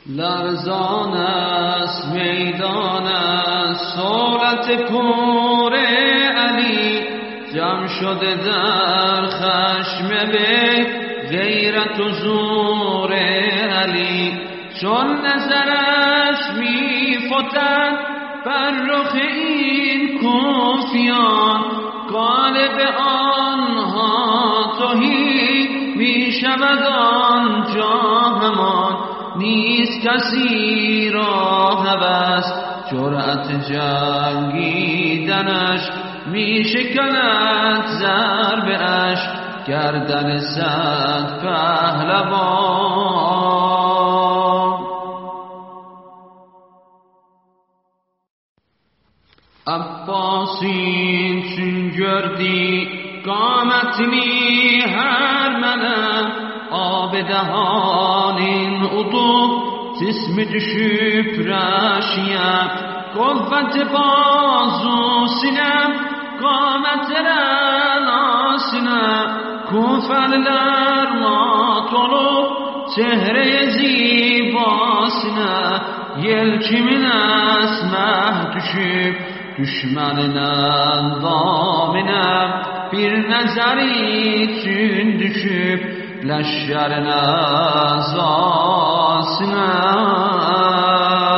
لرزان است میدان است صورت کور علی، جمع شده در خشم به غیرت و زور علی. چون نظرش می فتد بر رخ این کوفیان، غالب آنها تهی می شود آنجا همان. نیست کسی را هوس جرأت جنگیدنش، می شکند ضرب اش گردن صد پهلوان. عباسین چون گردی قامتنی هر منم، آب دهان این ادوب جسم düşüp راشیم. قوت بازو سینم قامتler آسینم، کوفرler mat olup çehre zibasına. Yelkimin esmeh düşüp düşmanın endamine, bir nazar için düşüp leşlerin azasına.